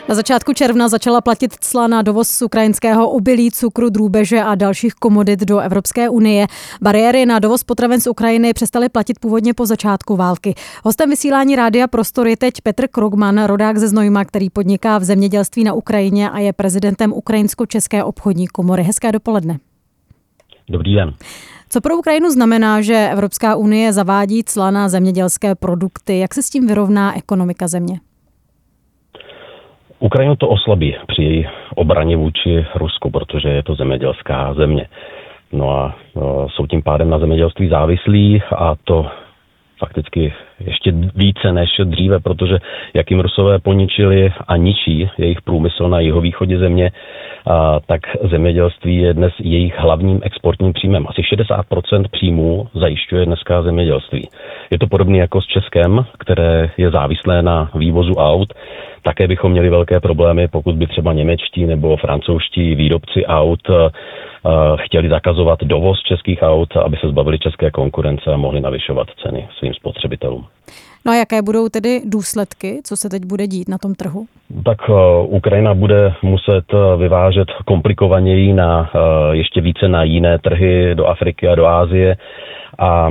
Na začátku června začala platit cla na dovoz z ukrajinského obilí, cukru, drůbeže a dalších komodit do Evropské unie. Bariéry na dovoz potravin z Ukrajiny přestaly platit původně po začátku války. Hostem vysílání Rádia Prostor je teď Petr Krogman, rodák ze Znojma, který podniká v zemědělství na Ukrajině a je prezidentem Ukrajinsko-české obchodní komory. Hezké dopoledne. Dobrý den. Co pro Ukrajinu znamená, že Evropská unie zavádí cla na zemědělské produkty? Jak se s tím vyrovná ekonomika země? Ukrajinu to oslabí při její obraně vůči Rusku, protože je to zemědělská země. No a jsou tím pádem na zemědělství závislí a to fakticky ještě více než dříve, protože jak jim Rusové poničili a ničí jejich průmysl na jihovýchodě země, tak zemědělství je dnes jejich hlavním exportním příjmem. Asi 60% příjmů zajišťuje dneska zemědělství. Je to podobné jako s Českem, které je závislé na vývozu aut. Také bychom měli velké problémy, pokud by třeba němečtí nebo francouzští výrobci aut chtěli zakazovat dovoz českých aut, aby se zbavili české konkurence a mohli navyšovat ceny svým spotřebitelům. No a jaké budou tedy důsledky, co se teď bude dít na tom trhu? Tak Ukrajina bude muset vyvážet komplikovaněji ještě více na jiné trhy do Afriky a do Asie a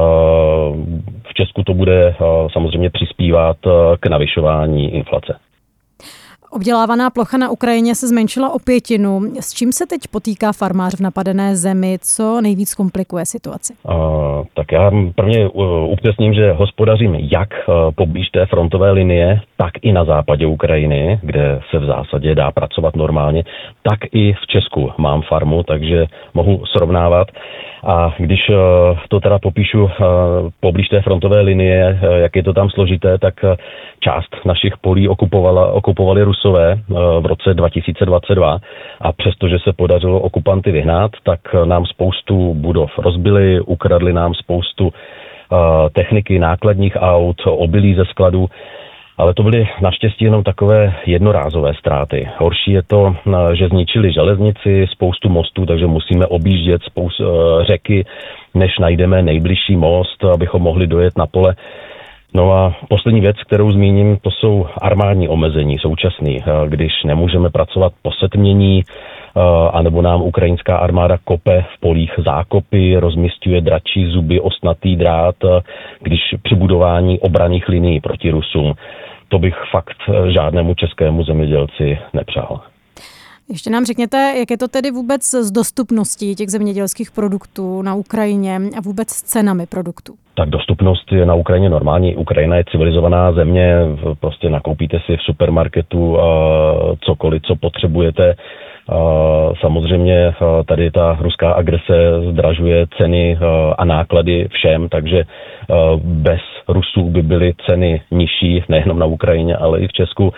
v Česku to bude samozřejmě přispívat k navyšování inflace. Obdělávaná plocha na Ukrajině se zmenšila o 1/5. S čím se teď potýká farmář v napadené zemi? Co nejvíc komplikuje situaci? Tak já prvně upřesním, že hospodařím jak poblíž té frontové linie, tak i na západě Ukrajiny, kde se v zásadě dá pracovat normálně, tak i v Česku mám farmu, takže mohu srovnávat. A když to teda popíšu poblíž té frontové linie, jak je to tam složité, tak část našich polí okupovali Rusové v roce 2022 a přestože se podařilo okupanty vyhnat, tak nám spoustu budov rozbili, ukradli nám spoustu techniky, nákladních aut, obilí ze skladů, ale to byly naštěstí jenom takové jednorázové ztráty. Horší je to, že zničili železnici, spoustu mostů, takže musíme objíždět řeky, než najdeme nejbližší most, abychom mohli dojet na pole. No a poslední věc, kterou zmíním, to jsou armádní omezení současný, když nemůžeme pracovat po setmění, anebo nám ukrajinská armáda kope v polích zákopy, rozmisťuje dračí zuby, ostnatý drát, když při budování obranných linií proti Rusům. To bych fakt žádnému českému zemědělci nepřál. Ještě nám řekněte, jak je to tedy vůbec s dostupností těch zemědělských produktů na Ukrajině a vůbec s cenami produktů? Tak dostupnost je na Ukrajině normální. Ukrajina je civilizovaná země, prostě nakoupíte si v supermarketu cokoliv, co potřebujete. Samozřejmě tady ta ruská agrese zdražuje ceny a náklady všem, takže bez Rusů by byly ceny nižší, nejenom na Ukrajině, ale i v Česku.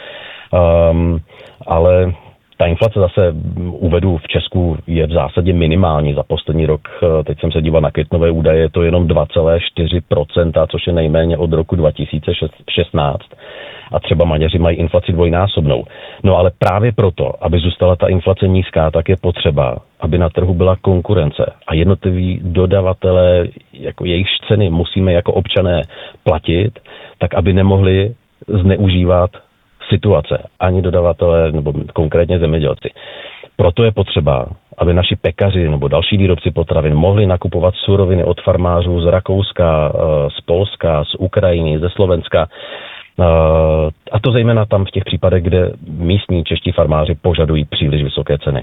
Ale ta inflace zase uvedu v Česku je v zásadě minimální za poslední rok. Teď jsem se díval na květnové údaje, je to jenom 2,4%, což je nejméně od roku 2016. A třeba Maďaři mají inflaci dvojnásobnou. No ale právě proto, aby zůstala ta inflace nízká, tak je potřeba, aby na trhu byla konkurence a jednotliví dodavatelé, jako jejich ceny musíme jako občané platit, tak aby nemohli zneužívat situace, ani dodavatelé nebo konkrétně zemědělci. Proto je potřeba, aby naši pekaři nebo další výrobci potravin mohli nakupovat suroviny od farmářů z Rakouska, z Polska, z Ukrajiny, ze Slovenska. A to zejména tam v těch případech, kde místní čeští farmáři požadují příliš vysoké ceny.